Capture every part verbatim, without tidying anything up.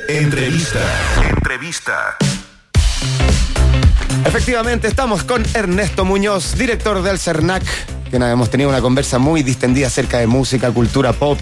Entrevista. Entrevista. Efectivamente, estamos con Ernesto Muñoz, director del CERNAC, que hemos tenido una conversa muy distendida acerca de música, cultura pop.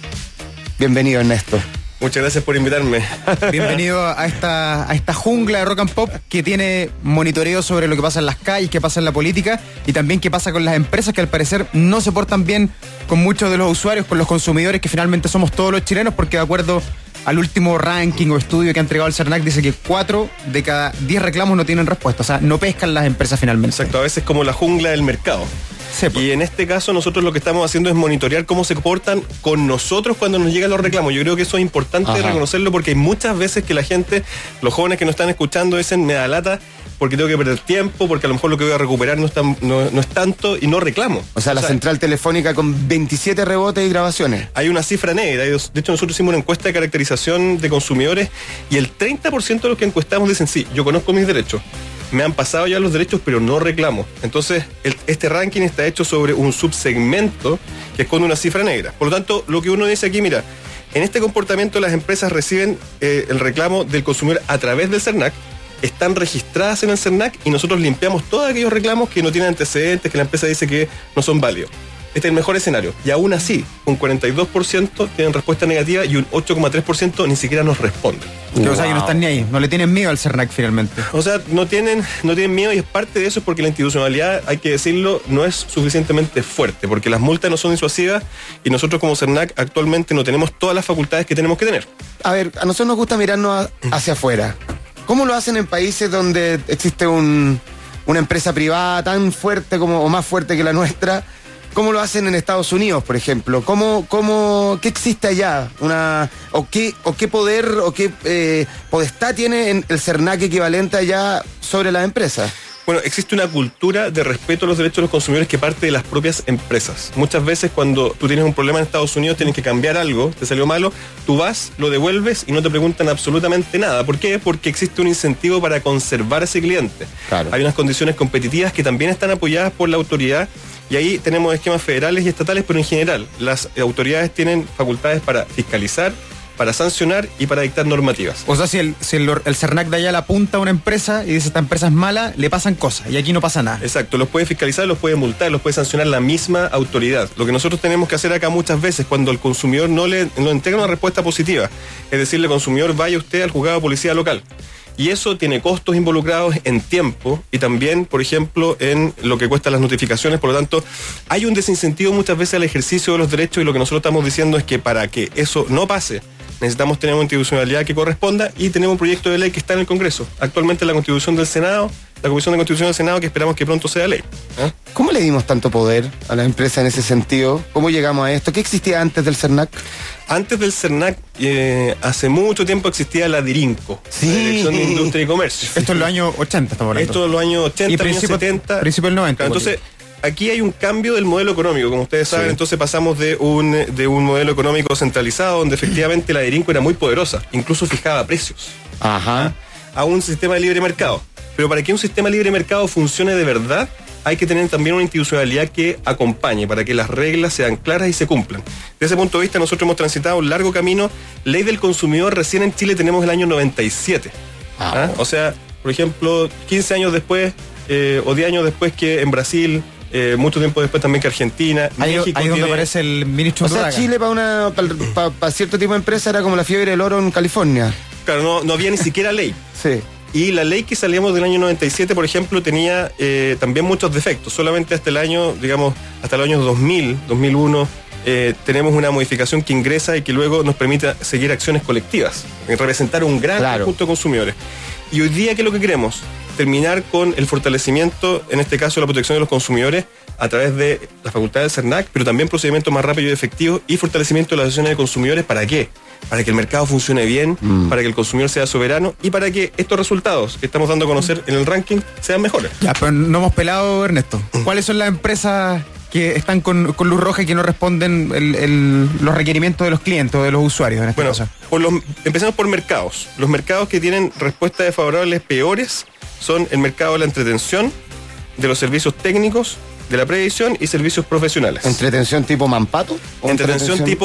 Bienvenido, Ernesto. Muchas gracias por invitarme. Bienvenido a esta, a esta jungla de rock and pop que tiene monitoreo sobre lo que pasa en las calles, qué pasa en la política y también qué pasa con las empresas que al parecer no se portan bien con muchos de los usuarios, con los consumidores, que finalmente somos todos los chilenos, porque de acuerdo al último ranking o estudio que ha entregado el CERNAC dice que cuatro de cada diez reclamos no tienen respuesta, o sea, no pescan las empresas finalmente. Exacto, a veces como la jungla del mercado. Sí, pues. Y en este caso nosotros lo que estamos haciendo es monitorear cómo se comportan con nosotros cuando nos llegan los reclamos. Yo creo que eso es importante Ajá. reconocerlo, porque hay muchas veces que la gente, los jóvenes que nos están escuchando, dicen me da lata porque tengo que perder tiempo, porque a lo mejor lo que voy a recuperar no es, tan, no, no es tanto y no reclamo. O sea, la o sea, central telefónica con veintisiete rebotes y grabaciones. Hay una cifra negra. De hecho, nosotros hicimos una encuesta de caracterización de consumidores y el treinta por ciento de los que encuestamos dicen sí, yo conozco mis derechos. Me han pasado ya los derechos, pero no reclamo. Entonces, el, este ranking está hecho sobre un subsegmento que esconde una cifra negra. Por lo tanto, lo que uno dice aquí, mira, en este comportamiento las empresas reciben eh, el reclamo del consumidor a través del CERNAC, están registradas en el CERNAC y nosotros limpiamos todos aquellos reclamos que no tienen antecedentes, que la empresa dice que no son válidos. Este es el mejor escenario. Y aún así, un cuarenta y dos por ciento tienen respuesta negativa y un ocho coma tres por ciento ni siquiera nos responden. Wow. O sea, que no están ni ahí, no le tienen miedo al CERNAC finalmente. O sea, no tienen, no tienen miedo, y es parte de eso porque la institucionalidad, hay que decirlo, no es suficientemente fuerte, porque las multas no son disuasivas y nosotros como CERNAC actualmente no tenemos todas las facultades que tenemos que tener. A ver, a nosotros nos gusta mirarnos a, hacia afuera. ¿Cómo lo hacen en países donde existe un, una empresa privada tan fuerte como, o más fuerte que la nuestra? ¿Cómo lo hacen en Estados Unidos, por ejemplo? ¿Cómo, cómo, ¿Qué existe allá? Una, o, qué, ¿O qué poder o qué eh, potestad tiene en el CERNAC equivalente allá sobre las empresas? Bueno, existe una cultura de respeto a los derechos de los consumidores que parte de las propias empresas. Muchas veces cuando tú tienes un problema en Estados Unidos, tienes que cambiar algo, te salió malo, tú vas, lo devuelves y no te preguntan absolutamente nada. ¿Por qué? Porque existe un incentivo para conservar a ese cliente. Claro. Hay unas condiciones competitivas que también están apoyadas por la autoridad. Y ahí tenemos esquemas federales y estatales, pero en general las autoridades tienen facultades para fiscalizar, para sancionar y para dictar normativas. O sea, si el, si el, el CERNAC de allá le apunta a una empresa y dice esta empresa es mala, le pasan cosas y aquí no pasa nada. Exacto, los puede fiscalizar, los puede multar, los puede sancionar la misma autoridad. Lo que nosotros tenemos que hacer acá muchas veces cuando el consumidor no le no entrega una respuesta positiva, es decirle al consumidor, vaya usted al juzgado de policía local. Y eso tiene costos involucrados en tiempo y también, por ejemplo, en lo que cuestan las notificaciones. Por lo tanto, hay un desincentivo muchas veces al ejercicio de los derechos, y lo que nosotros estamos diciendo es que para que eso no pase, necesitamos tener una institucionalidad que corresponda, y tenemos un proyecto de ley que está en el Congreso. Actualmente la Constitución del Senado, la Comisión de Constitución del Senado, que esperamos que pronto sea ley. ¿Eh? ¿Cómo le dimos tanto poder a las empresas en ese sentido? ¿Cómo llegamos a esto? ¿Qué existía antes del CERNAC? Antes del CERNAC, eh, hace mucho tiempo existía la DIRINCO, sí. la Dirección de Industria y Comercio. Esto en los años ochenta estamos hablando. Esto en los años ochenta, años setenta. Principio del noventa. Claro, entonces, aquí hay un cambio del modelo económico, como ustedes saben. Sí. Entonces pasamos de un, de un modelo económico centralizado, donde efectivamente la DIRINCO era muy poderosa, incluso fijaba precios. Ajá. A un sistema de libre mercado. Pero para que un sistema de libre mercado funcione de verdad, hay que tener también una institucionalidad que acompañe para que las reglas sean claras y se cumplan. Desde ese punto de vista, nosotros hemos transitado un largo camino. Ley del consumidor, recién en Chile tenemos el año noventa y siete. Ah. ¿Ah? O sea, por ejemplo, quince años después eh, o diez años después que en Brasil, eh, mucho tiempo después también que Argentina. Ahí, México ahí tiene... donde aparece el ministro. O sea, Chile para una para, para, para cierto tipo de empresa era como la fiebre del oro en California. Claro, no, no había ni siquiera ley. Sí. Y la ley que salíamos del año noventa y siete, por ejemplo, tenía eh, también muchos defectos. Solamente hasta el año, digamos, hasta el año dos mil, dos mil uno, eh, tenemos una modificación que ingresa y que luego nos permite seguir acciones colectivas, representar un gran claro. conjunto de consumidores. Y hoy día, ¿qué es lo que queremos? Terminar con el fortalecimiento, en este caso, de la protección de los consumidores a través de la facultad del CERNAC, pero también procedimientos más rápidos y efectivos, y fortalecimiento de las asociaciones de consumidores. ¿Para qué? Para que el mercado funcione bien, mm. para que el consumidor sea soberano y para que estos resultados que estamos dando a conocer en el ranking sean mejores. Ya, pero no hemos pelado, Ernesto. ¿Cuáles son las empresas que están con, con luz roja y que no responden el, el, los requerimientos de los clientes o de los usuarios en este bueno, caso? Por los, empecemos por mercados. Los mercados que tienen respuestas desfavorables peores son el mercado de la entretención, de los servicios técnicos, de la previsión y servicios profesionales. ¿Entretención tipo Mampato? ¿O entretención, entretención tipo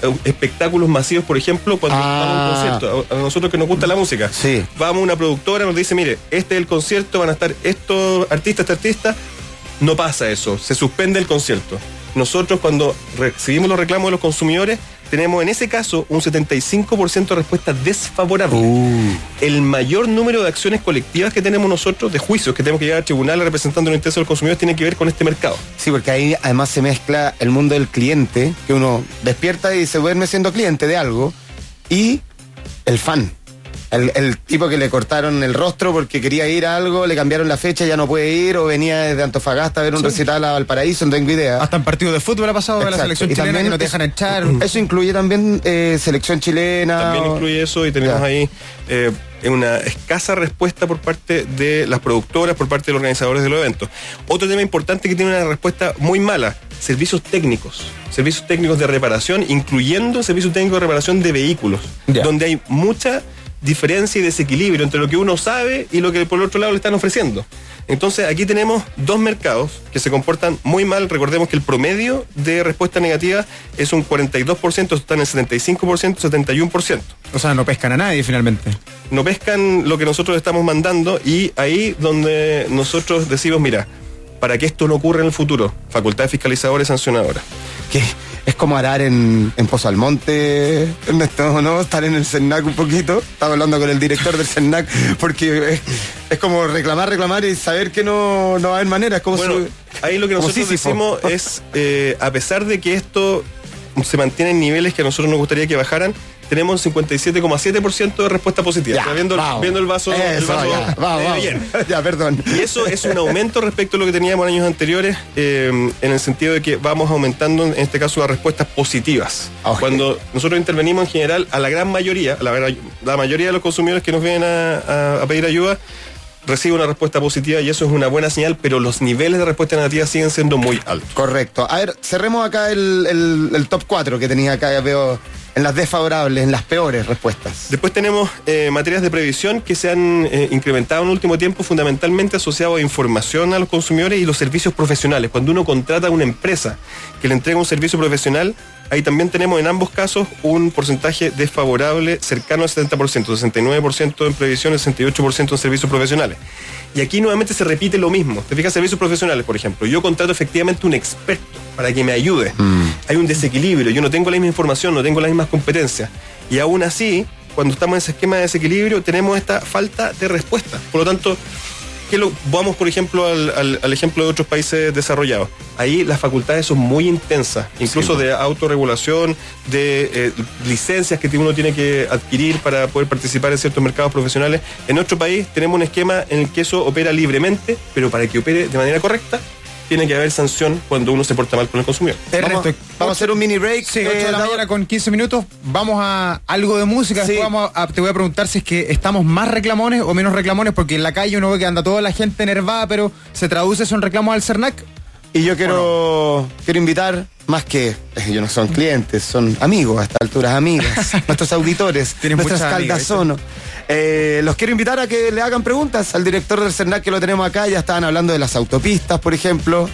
espectáculos masivos, por ejemplo, cuando Ah. vamos a un concierto, a, a nosotros que nos gusta la música. Sí. Vamos a una productora, nos dice, mire, este es el concierto, van a estar estos artistas, este artista. No pasa eso, se suspende el concierto. Nosotros cuando recibimos los reclamos de los consumidores, tenemos en ese caso un setenta y cinco por ciento de respuesta desfavorable. Uh. El mayor número de acciones colectivas que tenemos nosotros, de juicios que tenemos que llegar al tribunal representando los intereses de los consumidores, tiene que ver con este mercado. Sí, porque ahí además se mezcla el mundo del cliente, que uno despierta y se duerme siendo cliente de algo, y el fan. El, el tipo que le cortaron el rostro porque quería ir a algo, le cambiaron la fecha, ya no puede ir, o venía desde Antofagasta a ver un Sí. recital a Valparaíso, no tengo idea. Hasta en partidos de fútbol ha pasado de la Exacto. selección Y chilena también que no te es- dejan echar. Eso incluye también eh, selección chilena. También o- incluye eso y tenemos Ya. ahí eh, una escasa respuesta por parte de las productoras, por parte de los organizadores de los eventos. Otro tema importante que tiene una respuesta muy mala, servicios técnicos. Servicios técnicos de reparación, incluyendo servicios técnicos de reparación de vehículos, Ya. donde hay mucha diferencia y desequilibrio entre lo que uno sabe y lo que por el otro lado le están ofreciendo. Entonces aquí tenemos dos mercados que se comportan muy mal. Recordemos que el promedio de respuesta negativa es un cuarenta y dos por ciento, están en el setenta y cinco por ciento, setenta y uno por ciento. O sea, no pescan a nadie finalmente. No pescan lo que nosotros estamos mandando y ahí donde nosotros decimos, mira, para que esto no ocurra en el futuro, facultad fiscalizadora y sancionadora. Que es como arar en, en Pozo Almonte, Ernesto, ¿no? Estar en el CERNAC un poquito. Estaba hablando con el director del CERNAC, porque es, es como reclamar, reclamar y saber que no, no va a haber manera. Es como Bueno, su- ahí lo que como nosotros Sísifo. decimos es, eh, a pesar de que esto se mantiene en niveles que a nosotros nos gustaría que bajaran, tenemos un cincuenta y siete coma siete por ciento de respuesta positiva. Ya, O sea, viendo, vamos. viendo el vaso, el Eso, vaso ya, vamos, medio vamos. lleno. Ya, perdón. Y eso es un aumento respecto a lo que teníamos en años anteriores, eh, en el sentido de que vamos aumentando, en este caso, las respuestas positivas. Ok. Cuando nosotros intervenimos en general, a la gran mayoría, a la, gran- la mayoría de los consumidores que nos vienen a, a- a pedir ayuda, recibe una respuesta positiva y eso es una buena señal, pero los niveles de respuesta negativa siguen siendo muy altos. Correcto. A ver, cerremos acá el, el- el top cuatro que tenía acá, ya veo, en las desfavorables, en las peores respuestas. Después tenemos eh, materias de previsión que se han eh, incrementado en el último tiempo, fundamentalmente asociados a información a los consumidores y los servicios profesionales. Cuando uno contrata a una empresa que le entrega un servicio profesional, ahí también tenemos en ambos casos un porcentaje desfavorable cercano al setenta por ciento, sesenta y nueve por ciento en previsión, sesenta y ocho por ciento en servicios profesionales. Y aquí nuevamente se repite lo mismo. Te fijas, servicios profesionales, por ejemplo. Yo contrato efectivamente un experto para que me ayude. Hay un desequilibrio. Yo no tengo la misma información, no tengo las mismas competencias. Y aún así, cuando estamos en ese esquema de desequilibrio, tenemos esta falta de respuesta. Por lo tanto, ¿qué lo, vamos, por ejemplo, al, al- al ejemplo de otros países desarrollados. Ahí las facultades son muy intensas, incluso de autorregulación, de eh, licencias que uno tiene que adquirir para poder participar en ciertos mercados profesionales. En nuestro país tenemos un esquema en el que eso opera libremente, pero para que opere de manera correcta, tiene que haber sanción cuando uno se porta mal con el consumidor. Vamos, Ernesto, vamos a hacer un mini break. Sí, eh, ocho de la Daud. mañana con quince minutos. Vamos a algo de música. Sí. Después vamos a- te voy a preguntar si es que estamos más reclamones o menos reclamones, porque en la calle uno ve que anda toda la gente enervada, pero ¿se traduce eso en reclamos al CERNAC? Y yo quiero, quiero invitar, más que eh, ellos no son clientes, son amigos a estas alturas, amigas, nuestros auditores, Tienes nuestras muchas amigas, caldazonos. Eh, los quiero invitar a que le hagan preguntas al director del CERNAC que lo tenemos acá. Ya estaban hablando de las autopistas, por ejemplo.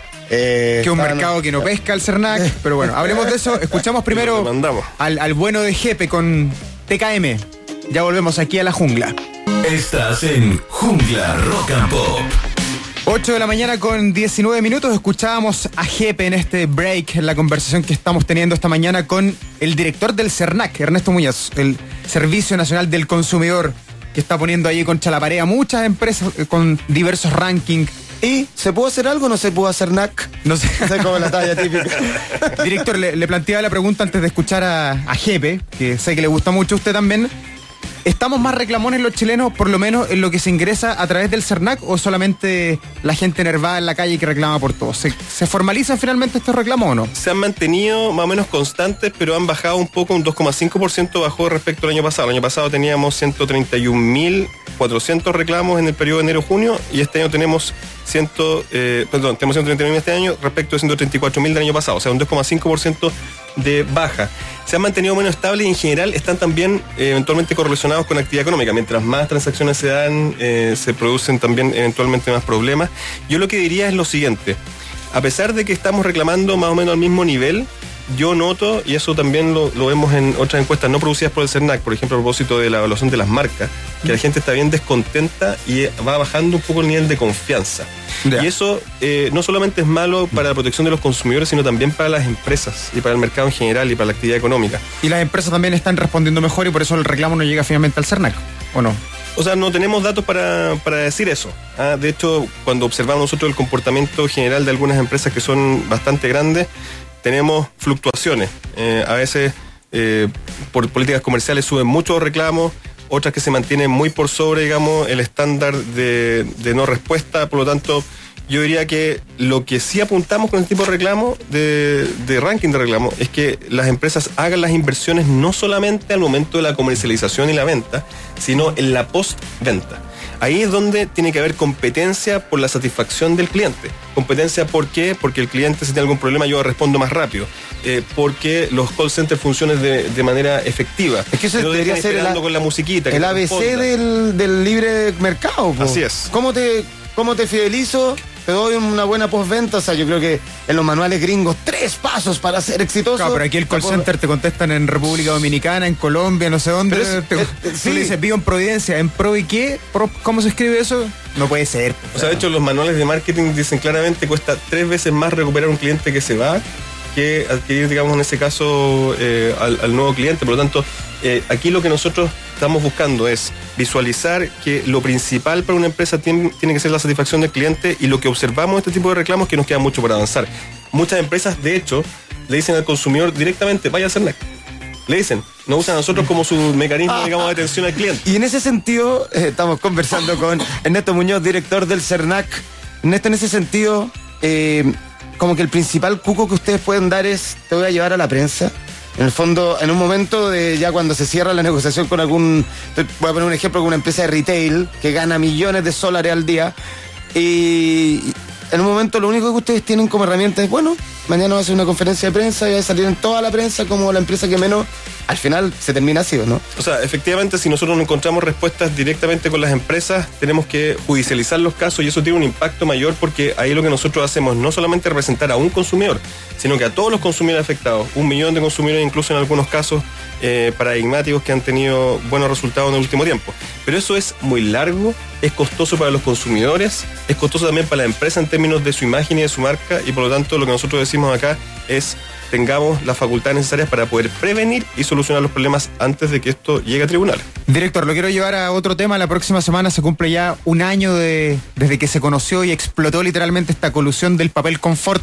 Eh, Que es un estaban- mercado que no pesca el CERNAC. Pero bueno, hablemos de eso. Escuchamos Lo primero demandamos. al, al bueno de Jepe con T K M. Ya volvemos aquí a la jungla. Estás en Jungla Rock and Pop. ocho de la mañana con diecinueve minutos. Escuchábamos a Jepe en este break, en la conversación que estamos teniendo esta mañana con el director del CERNAC, Ernesto Muñoz, el Servicio Nacional del Consumidor, que está poniendo ahí contra la pared a muchas empresas eh, con diversos rankings. ¿Y se pudo hacer algo o no se pudo hacer N A C? No sé. No sé cómo la talla típica. Director, le, le planteaba la pregunta antes de escuchar a, a Jepe, que sé que le gusta mucho a usted también. ¿Estamos más reclamones los chilenos, por lo menos en lo que se ingresa a través del CERNAC, o solamente la gente enervada en la calle que reclama por todo? ¿Se, se formalizan finalmente estos reclamos o no? Se han mantenido más o menos constantes, pero han bajado un poco, un dos coma cinco por ciento bajó respecto al año pasado. El año pasado teníamos ciento treinta y un mil cuatrocientos reclamos en el periodo de enero-junio y este año tenemos, cien, eh, perdón, tenemos ciento treinta y nueve mil este año respecto de ciento treinta y cuatro mil del año pasado, o sea, un dos coma cinco por ciento de baja. Se han mantenido menos estables y en general están también eh, eventualmente correlacionados con actividad económica. Mientras más transacciones se dan, eh, se producen también eventualmente más problemas. Yo lo que diría es lo siguiente. A pesar de que estamos reclamando más o menos al mismo nivel, yo noto, y eso también lo, lo vemos en otras encuestas no producidas por el CERNAC, por ejemplo, a propósito de la evaluación de las marcas, que la gente está bien descontenta y va bajando un poco el nivel de confianza. Yeah. Y eso eh, no solamente es malo para la protección de los consumidores, sino también para las empresas y para el mercado en general y para la actividad económica. Y las empresas también están respondiendo mejor y por eso el reclamo no llega finalmente al CERNAC, ¿o no? O sea, no tenemos datos para, para decir eso. ¿ah? De hecho, cuando observamos nosotros el comportamiento general de algunas empresas que son bastante grandes, tenemos fluctuaciones. Eh, a veces eh, por políticas comerciales suben muchos reclamos, otras que se mantienen muy por sobre, digamos, el estándar de, de no respuesta. Por lo tanto, yo diría que lo que sí apuntamos con este tipo de reclamos, de, de ranking de reclamos, es que las empresas hagan las inversiones no solamente al momento de la comercialización y la venta, sino en la postventa. Ahí es donde tiene que haber competencia por la satisfacción del cliente. Competencia, ¿por qué? Porque el cliente, si tiene algún problema, yo respondo más rápido. Eh, porque los call centers funcionan de, de manera efectiva. Es que eso debería ser el, con la musiquita, el A B C del, del libre mercado. Po. Así es. ¿Cómo te, cómo te fidelizo? Te doy una buena postventa. O sea, yo creo que en los manuales gringos, tres pasos para ser exitoso. Claro, pero aquí el call center te contestan en República Dominicana, en Colombia, no sé dónde. Es, te, es, sí. Tú le dices, vivo en Providencia, ¿en Pro y qué? Pro, ¿Cómo se escribe eso? No puede ser. O sea, de hecho, los manuales de marketing dicen claramente cuesta tres veces más recuperar un cliente que se va que adquirir, digamos, en ese caso, eh, al, al nuevo cliente. Por lo tanto, eh, aquí lo que nosotros estamos buscando es visualizar que lo principal para una empresa tiene, tiene que ser la satisfacción del cliente, y lo que observamos en este tipo de reclamos es que nos queda mucho por avanzar. Muchas empresas, de hecho, le dicen al consumidor directamente, vaya a CERNAC. Le dicen, nos usan a nosotros como su mecanismo, digamos, de atención al cliente. Y en ese sentido, eh, estamos conversando con Ernesto Muñoz, director del CERNAC. Ernesto, en ese sentido, eh, como que el principal cuco que ustedes pueden dar es, te voy a llevar a la prensa. En el fondo, en un momento de ya cuando se cierra la negociación con algún, voy a poner un ejemplo, con una empresa de retail que gana millones de dólares al día, y en un momento lo único que ustedes tienen como herramienta es, bueno, mañana va a ser una conferencia de prensa y va a salir en toda la prensa como la empresa que menos, al final se termina así, ¿no? O sea, efectivamente, si nosotros no encontramos respuestas directamente con las empresas, tenemos que judicializar los casos, y eso tiene un impacto mayor, porque ahí lo que nosotros hacemos no solamente representar a un consumidor, sino que a todos los consumidores afectados, un millón de consumidores, incluso en algunos casos eh, paradigmáticos que han tenido buenos resultados en el último tiempo. Pero eso es muy largo, es costoso para los consumidores, es costoso también para la empresa en términos de su imagen y de su marca, y por lo tanto lo que nosotros decimos acá es: tengamos las facultades necesarias para poder prevenir y solucionar los problemas antes de que esto llegue a tribunales. Director, lo quiero llevar a otro tema. La próxima semana se cumple ya un año de, desde que se conoció y explotó literalmente esta colusión del papel confort,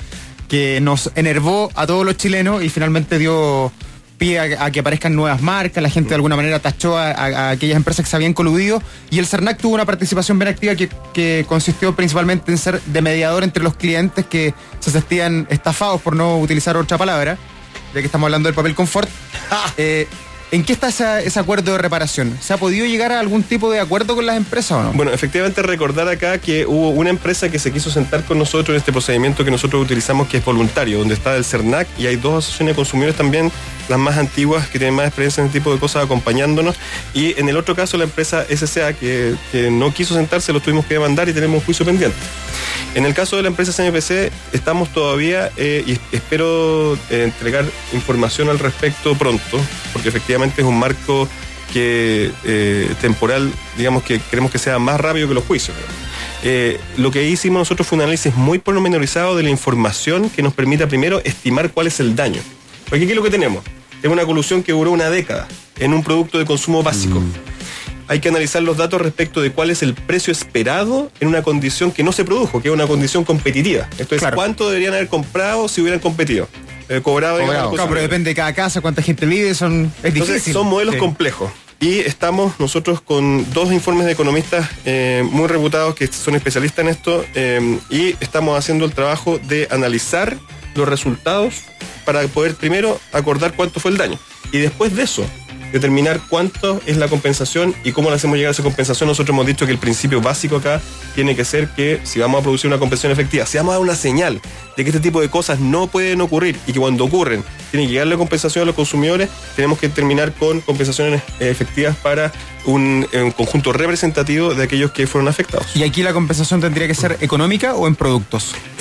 que nos enervó a todos los chilenos y finalmente dio pie a, a que aparezcan nuevas marcas. La gente de alguna manera tachó a, a, a aquellas empresas que se habían coludido, y el CERNAC tuvo una participación bien activa que, que consistió principalmente en ser de mediador entre los clientes que se sentían estafados, por no utilizar otra palabra, ya que estamos hablando del papel confort. eh, ¿En qué está esa, ese acuerdo de reparación? ¿Se ha podido llegar a algún tipo de acuerdo con las empresas o no? Bueno, efectivamente, recordar acá que hubo una empresa que se quiso sentar con nosotros en este procedimiento que nosotros utilizamos, que es voluntario, donde está el CERNAC, y hay dos asociaciones de consumidores también, las más antiguas, que tienen más experiencia en este tipo de cosas, acompañándonos. Y en el otro caso, la empresa S C A, que, que no quiso sentarse, lo tuvimos que demandar y tenemos un juicio pendiente. En el caso de la empresa C M P C, estamos todavía, eh, y espero eh, entregar información al respecto pronto, porque efectivamente es un marco que eh, temporal, digamos, que queremos que sea más rápido que los juicios. Eh, lo que hicimos nosotros fue un análisis muy pormenorizado de la información que nos permita primero estimar cuál es el daño. Porque aquí es lo que tenemos. Es una colusión que duró una década en un producto de consumo básico. Mm. Hay que analizar los datos respecto de cuál es el precio esperado en una condición que no se produjo, que es una condición competitiva. Esto es, claro, cuánto deberían haber comprado si hubieran competido. Eh, cobrado, cobrado. Claro, pero depende de cada casa, cuánta gente vive, son, es Entonces, difícil. Son modelos sí. complejos. Y estamos nosotros con dos informes de economistas eh, muy reputados que son especialistas en esto, eh, y estamos haciendo el trabajo de analizar los resultados para poder primero acordar cuánto fue el daño. Y después de eso, determinar cuánto es la compensación y cómo le hacemos llegar a esa compensación. Nosotros hemos dicho que el principio básico acá tiene que ser que si vamos a producir una compensación efectiva, si vamos a dar una señal de que este tipo de cosas no pueden ocurrir y que cuando ocurren tiene que llegar la compensación a los consumidores, tenemos que terminar con compensaciones efectivas para un, un conjunto representativo de aquellos que fueron afectados. ¿Y aquí la compensación tendría que ser económica o en productos?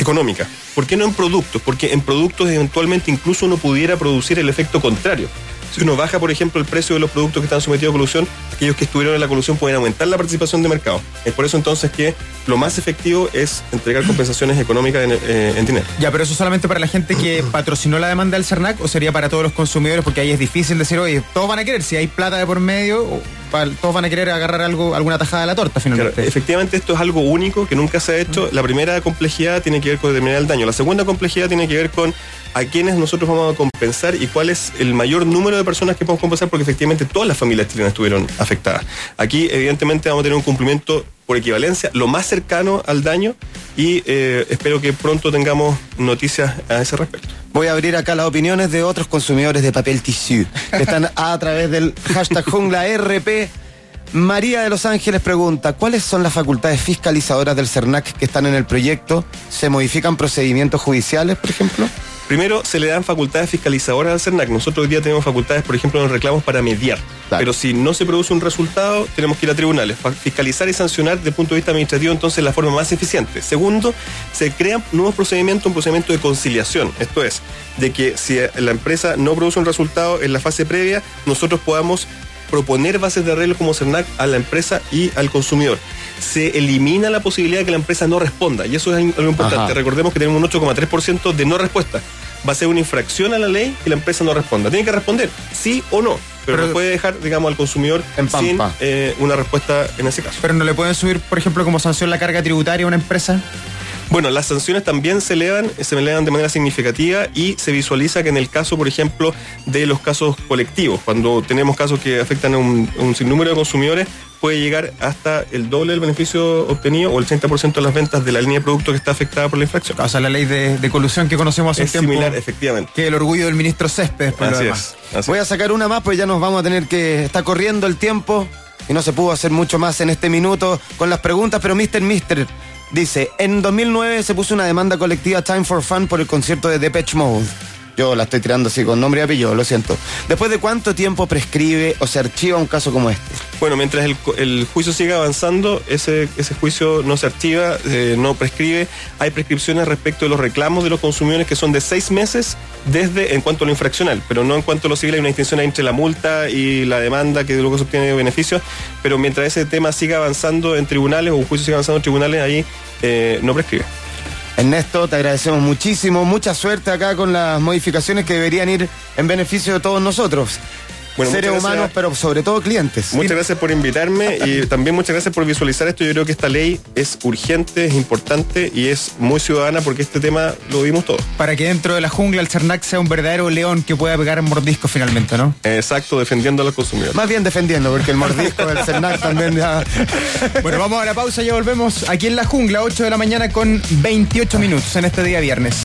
económica. ¿Por qué no en productos? Porque en productos eventualmente incluso uno pudiera producir el efecto contrario. Si uno baja, por ejemplo, el precio de los productos que están sometidos a colusión, aquellos que estuvieron en la colusión pueden aumentar la participación de mercado. Es por eso entonces que lo más efectivo es entregar compensaciones económicas en, eh, en dinero. Ya, pero eso solamente para la gente que patrocinó la demanda del CERNAC, o sería para todos los consumidores, porque ahí es difícil decir, oye, todos van a querer, si hay plata de por medio, todos van a querer agarrar algo, alguna tajada de la torta finalmente. Claro, efectivamente esto es algo único que nunca se ha hecho. La primera complejidad tiene que ver con determinar el daño. La segunda complejidad tiene que ver con a quienes nosotros vamos a compensar y cuál es el mayor número de personas que podemos compensar, porque efectivamente todas las familias chilenas estuvieron afectadas. Aquí evidentemente vamos a tener un cumplimiento por equivalencia lo más cercano al daño y eh, espero que pronto tengamos noticias a ese respecto. Voy a abrir acá las opiniones de otros consumidores de papel tissue que están a través del hashtag Jungla R P. María de Los Ángeles pregunta, ¿cuáles son las facultades fiscalizadoras del CERNAC que están en el proyecto? ¿Se modifican procedimientos judiciales, por ejemplo? Primero, se le dan facultades fiscalizadoras al CERNAC. Nosotros hoy día tenemos facultades, por ejemplo, en los reclamos para mediar. Claro. Pero si no se produce un resultado, tenemos que ir a tribunales. Fiscalizar y sancionar desde el punto de vista administrativo, entonces, es la forma más eficiente. Segundo, se crean nuevos procedimientos, un procedimiento de conciliación. Esto es, de que si la empresa no produce un resultado en la fase previa, nosotros podamos proponer bases de arreglo como CERNAC a la empresa y al consumidor. Se elimina la posibilidad de que la empresa no responda, y eso es algo importante. Ajá. Recordemos que tenemos un ocho coma tres por ciento de no respuesta. Va a ser una infracción a la ley que la empresa no responda. Tiene que responder, sí o no, pero, pero no puede dejar, digamos, al consumidor en sin eh, una respuesta en ese caso. Pero no le pueden subir, por ejemplo, como sanción la carga tributaria a una empresa. Bueno, las sanciones también se elevan, se elevan de manera significativa y se visualiza que en el caso, por ejemplo, de los casos colectivos, cuando tenemos casos que afectan a un, a un sinnúmero de consumidores, puede llegar hasta el doble del beneficio obtenido o el treinta por ciento de las ventas de la línea de producto que está afectada por la infracción. O sea, la ley de, de colusión que conocemos hace es un tiempo. Es similar, efectivamente. Que el orgullo del ministro Céspedes. Por así lo demás. es. Así Voy a sacar una más, pues ya nos vamos a tener que... Está corriendo el tiempo y no se pudo hacer mucho más en este minuto con las preguntas, pero mister Mister dice, en dos mil nueve se puso una demanda colectiva Time for Fun por el concierto de Depeche Mode. Yo la estoy tirando así con nombre y apellido, lo siento. ¿Después de cuánto tiempo prescribe o se archiva un caso como este? Bueno, mientras el, el juicio siga avanzando, ese, ese juicio no se archiva, eh, no prescribe. Hay prescripciones respecto de los reclamos de los consumidores que son de seis meses desde en cuanto a lo infraccional, pero no en cuanto a lo civil. Hay una distinción entre la multa y la demanda que luego se obtiene beneficios, pero mientras ese tema siga avanzando en tribunales o un juicio siga avanzando en tribunales, ahí eh, no prescribe. Ernesto, te agradecemos muchísimo, mucha suerte acá con las modificaciones que deberían ir en beneficio de todos nosotros. Bueno, seres humanos, pero sobre todo clientes. Muchas gracias por invitarme y también muchas gracias por visualizar esto. Yo creo que esta ley es urgente, es importante y es muy ciudadana porque este tema lo vimos todos. Para que dentro de la jungla el CERNAC sea un verdadero león que pueda pegar en mordisco finalmente, ¿no? Exacto, defendiendo a los consumidores. Más bien defendiendo, porque el mordisco del CERNAC también ya... Bueno, vamos a la pausa, ya volvemos aquí en la jungla, ocho de la mañana con veintiocho minutos en este día viernes.